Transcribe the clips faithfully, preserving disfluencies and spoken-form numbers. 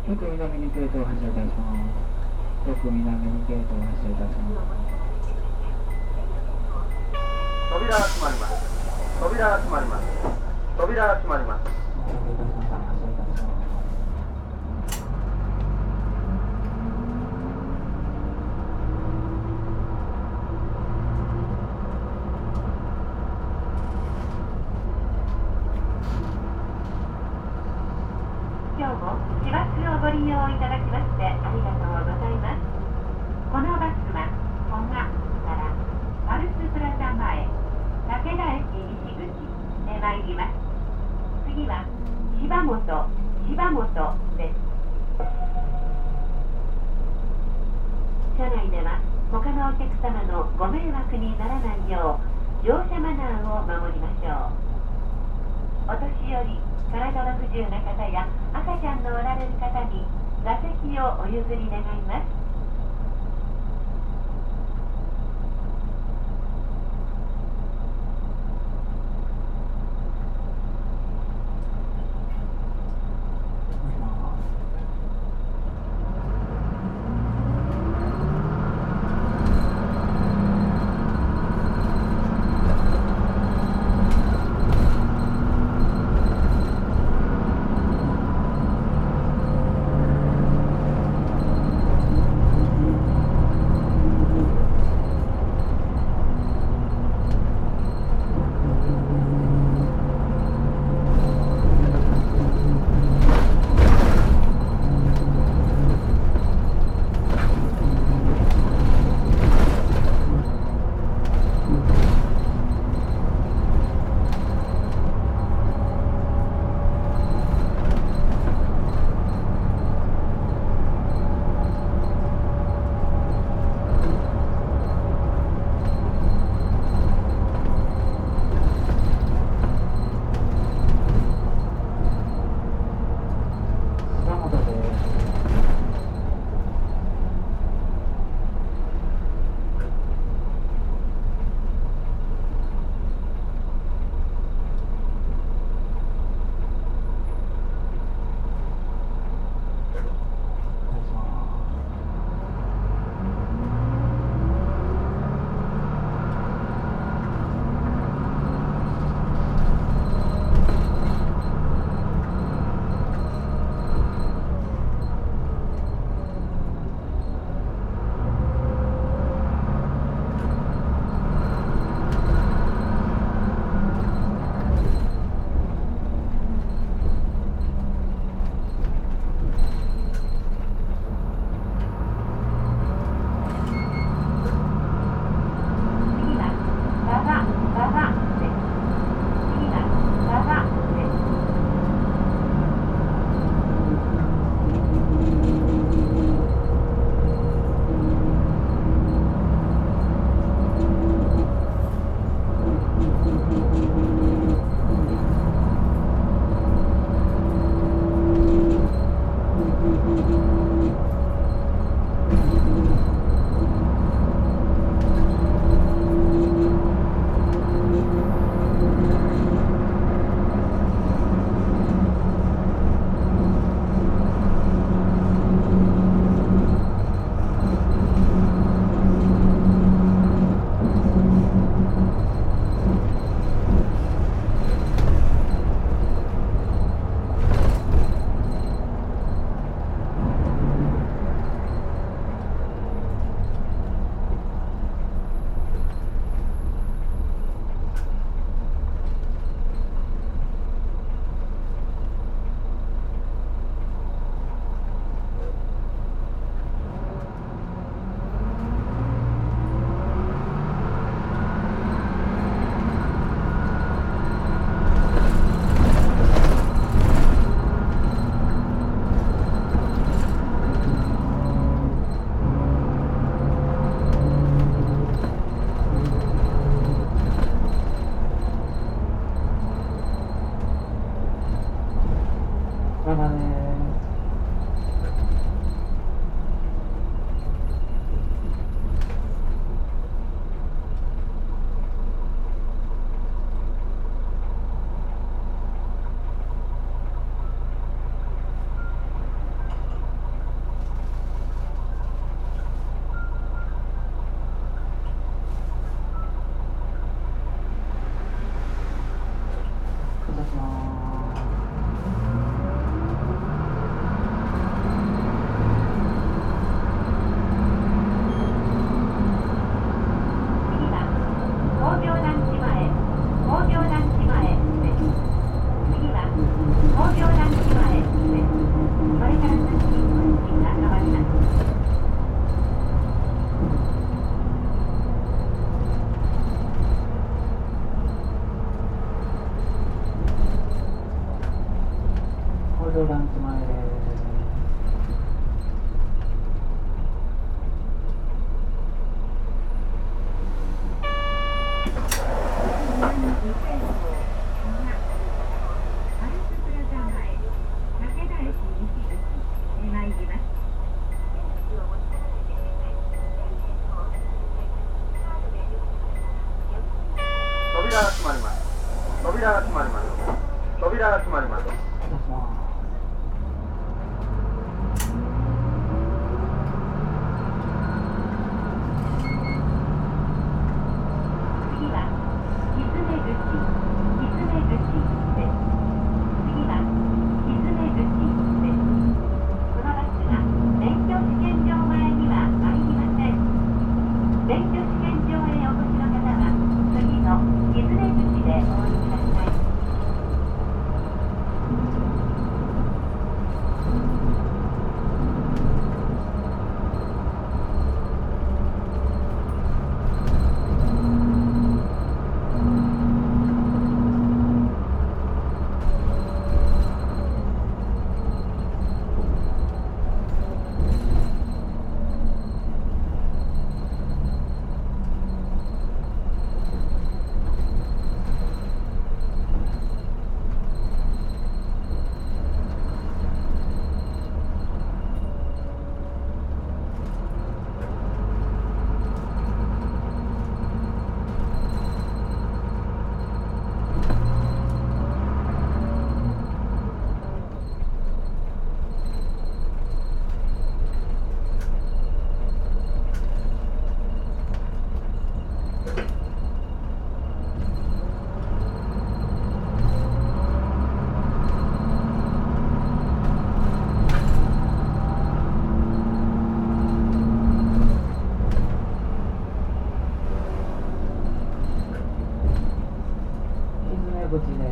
福南にゲートを発車いたします。福南にゲートを発車いたします。 扉が閉まります。扉が閉まります。扉が閉まります。 今日も市バスをご利用いただきましてありがとうございます。このバスは古賀からパルスプラザ前武田駅西口へ参ります。次は柴本柴本です。車内では他のお客様のご迷惑にならないよう乗車マナーを守りましょう。お年寄り、体の不自由な方や赤ちゃんのおられる方に座席をお譲り願います。 工場ランチ前です。 扉が閉まります。扉が閉まります。扉が閉まります。 お願いします。 次は狐口、狐口です。次は狐口です。このバスが免許試験場前には参りません。免許試験場へお越しの方は次の狐口でお降りください。 狐口です。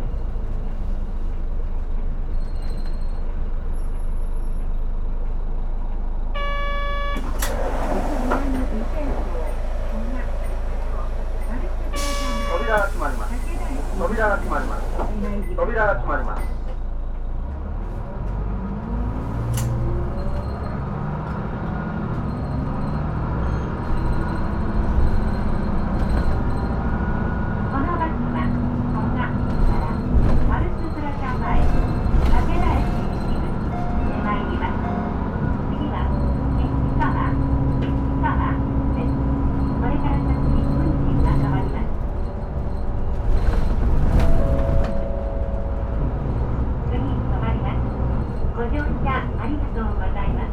扉が閉まります。扉が閉まります。扉が閉まります。 このバスは古賀からマルスプラザ前、武田駅西口へ参ります。次は市川、市川です。これから先に運賃が変わります。次止まります。ご乗車ありがとうございます。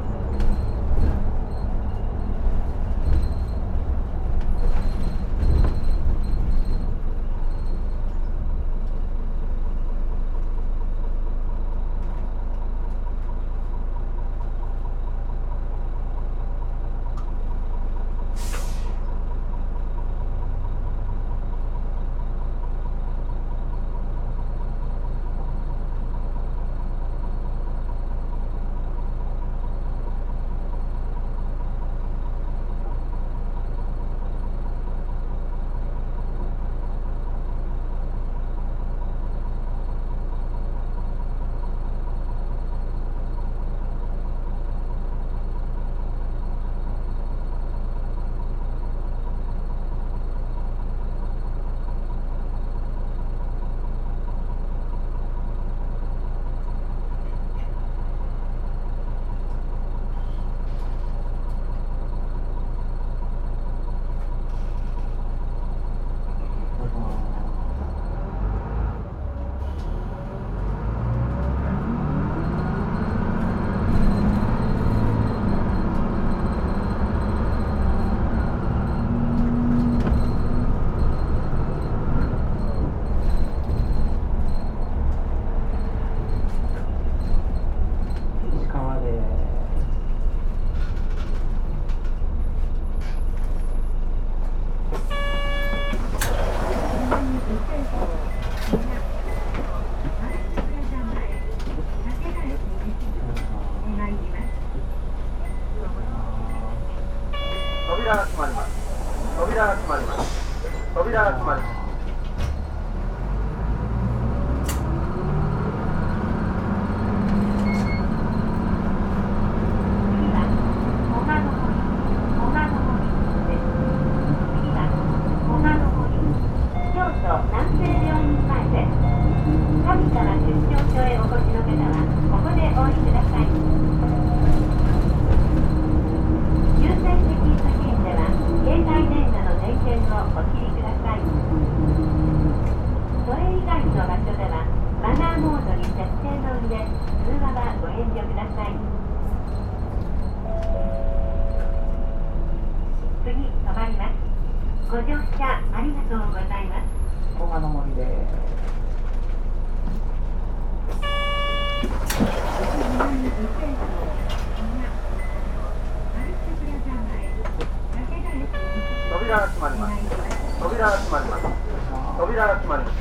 設定の上、通話はご遠慮ください。次止まります。ご乗車ありがとうございます。 小川の森です。 扉が閉まります。扉が閉まります。扉が閉まります。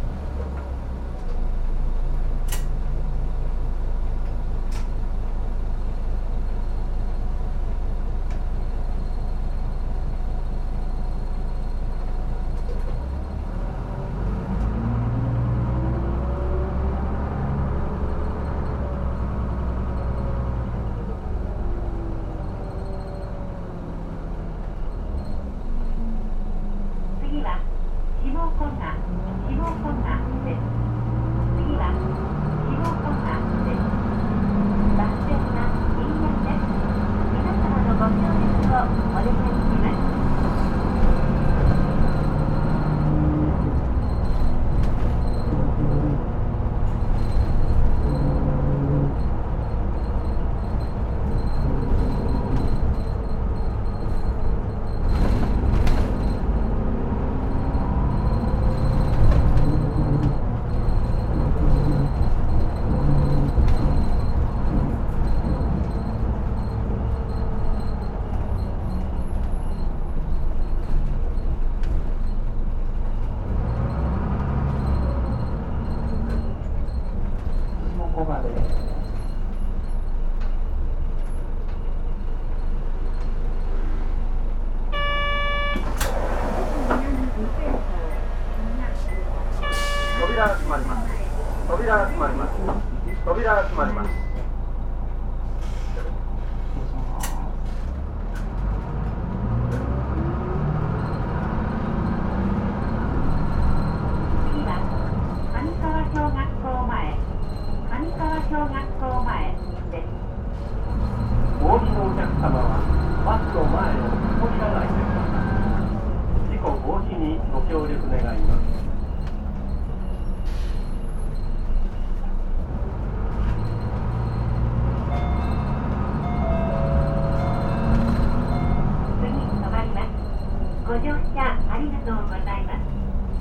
次は下小賀、下小賀です。次は下小賀です。バス停が右です。皆様のご協力をお願いします。 小川です。 扉が閉まります。扉が閉まります。扉が閉まります。 次は上川小学校前、上川小学校前です。 お降りのお客様はバスの前を通らないでください。事故防止にご協力願います。 次止まります。ご乗車ありがとうございます。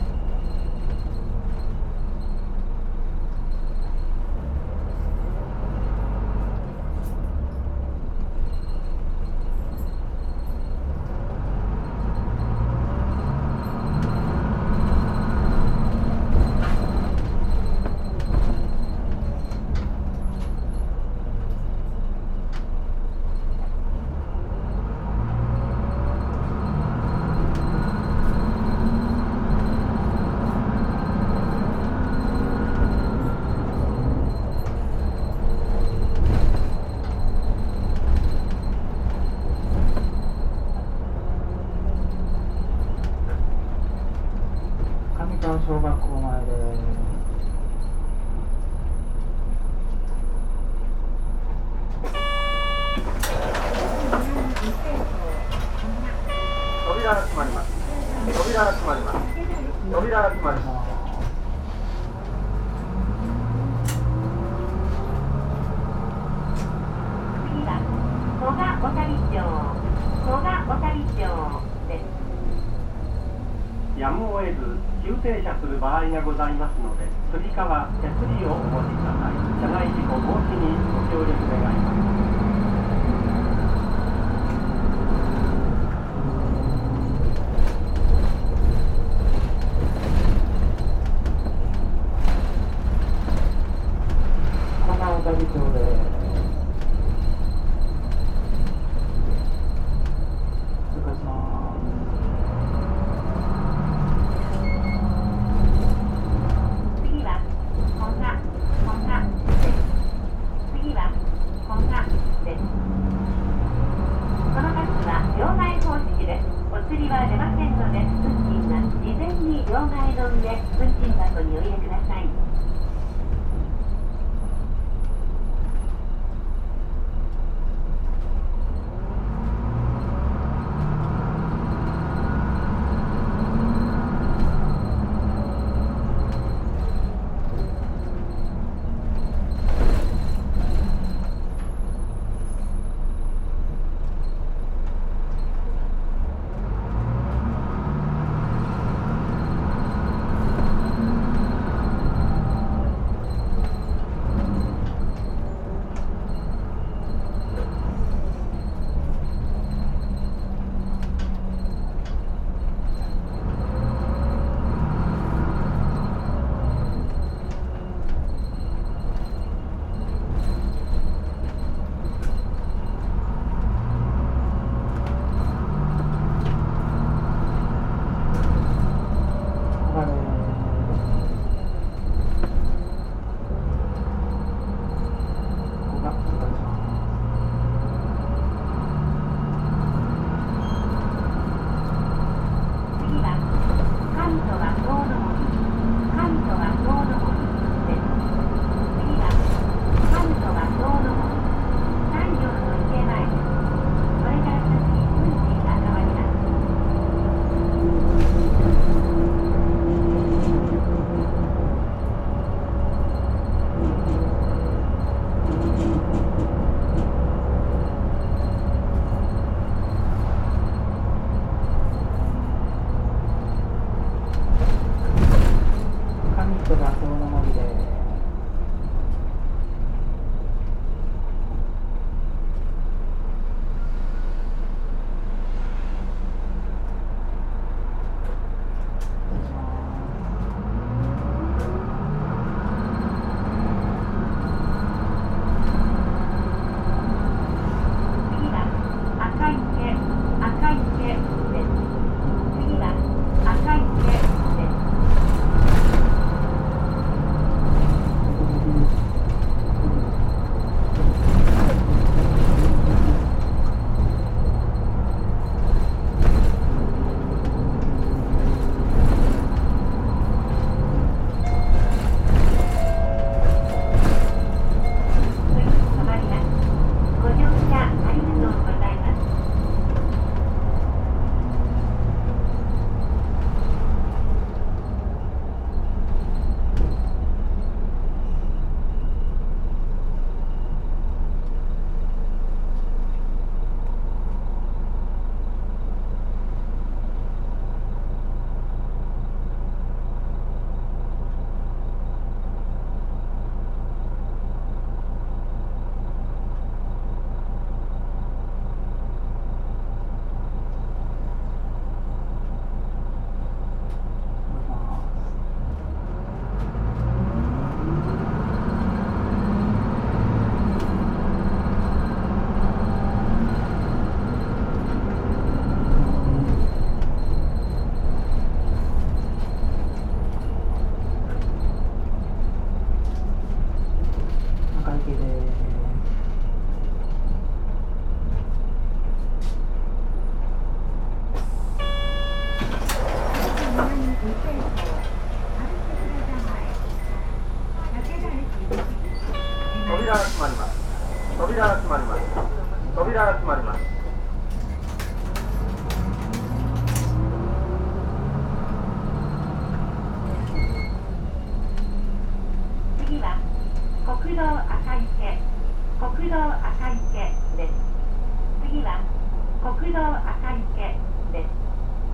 上川小学校前です。 扉が閉まります。扉が閉まります。扉が閉まります。 次は古賀小谷町、古賀小谷町です。 やむを得ず急停車する場合がございますので、つり革、手すりをお持ちください。車内事故防止にご協力願います。 小川小谷町です。通過します。 次は古賀、古賀です。次は古賀、 扉が閉まります。扉が閉まります。扉が閉まります。 次は国道赤池国道赤池です。次は国道赤池です。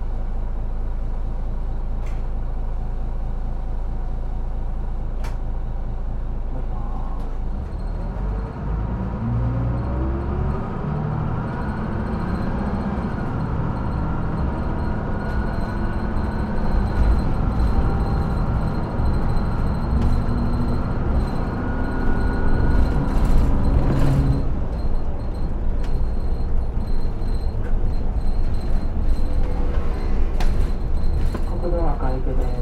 国道赤池です。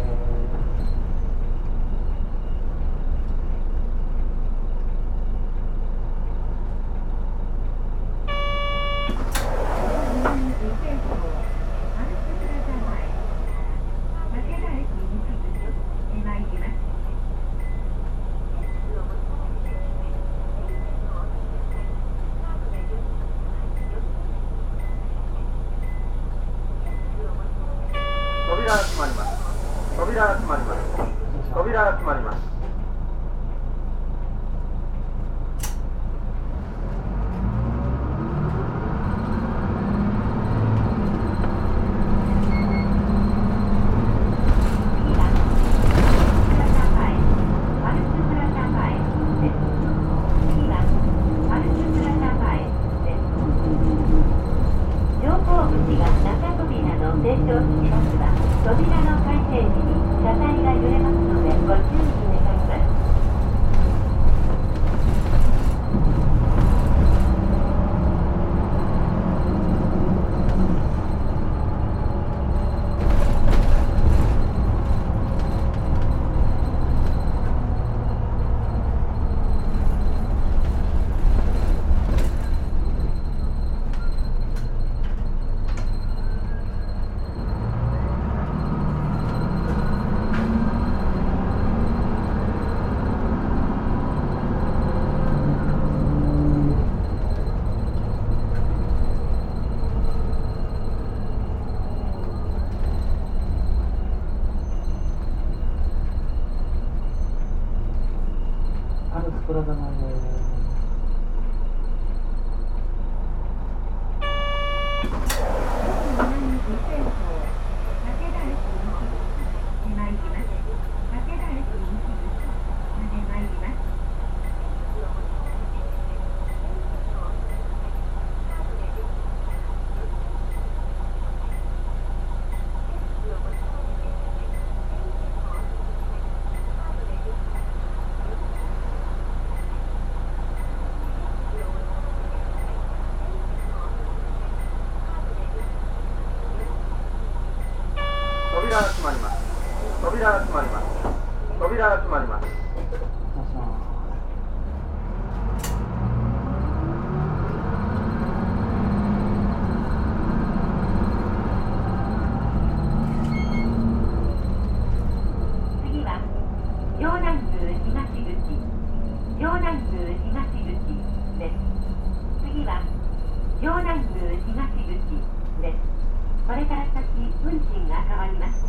扉が閉まります。扉が閉まります。扉が閉まります。 扉の開閉時に車体が揺れますのでご注意願います。 アルスプラザ前です。 扉が閉まります。扉が閉まります。扉が閉まります。 次は城南宮東口城南宮東口です。次は城南宮東口です。これから先運賃が変わります。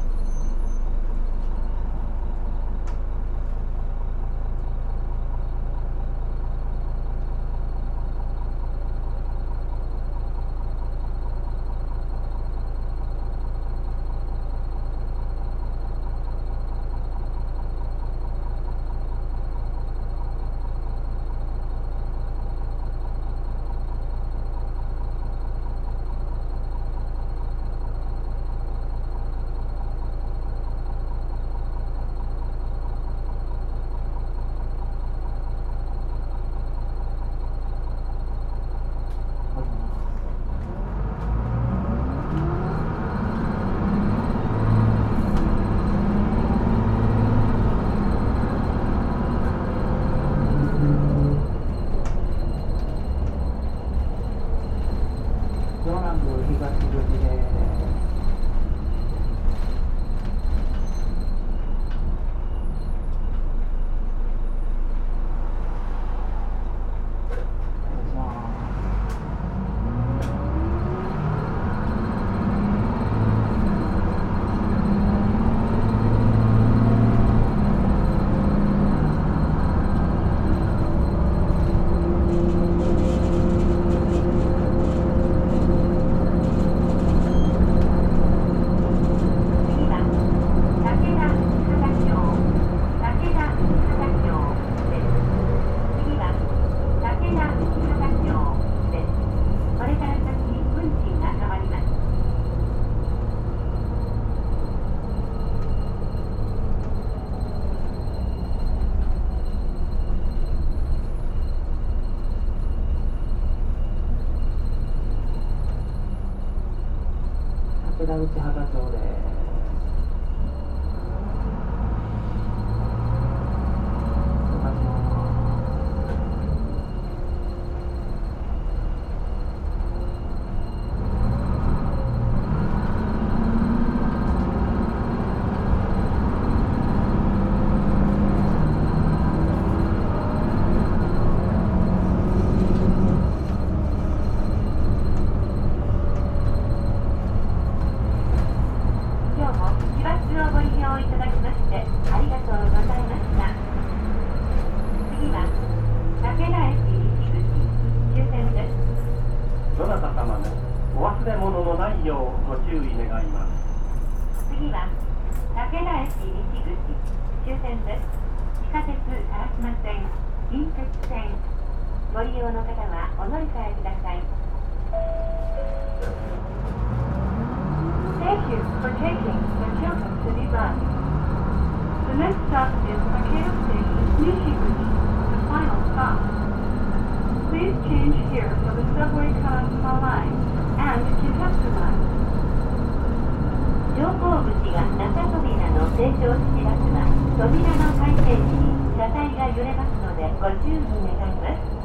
枝内畑町です。どなた様もお忘れ物のないようご注意願います。 次は武田駅西口終点です。地下鉄烏丸線、近鉄線、ご利用の方はお乗り換えください。Thank you for taking the Kyoto City Bus. The next stop is Takeda Station, Nishiguchi, the final stop. Please change here for the subway Kanazawa Line and Kintetsu Line. 乗降口が中扉の成長しますが、扉の開閉時に車体が揺れますのでご注意願います。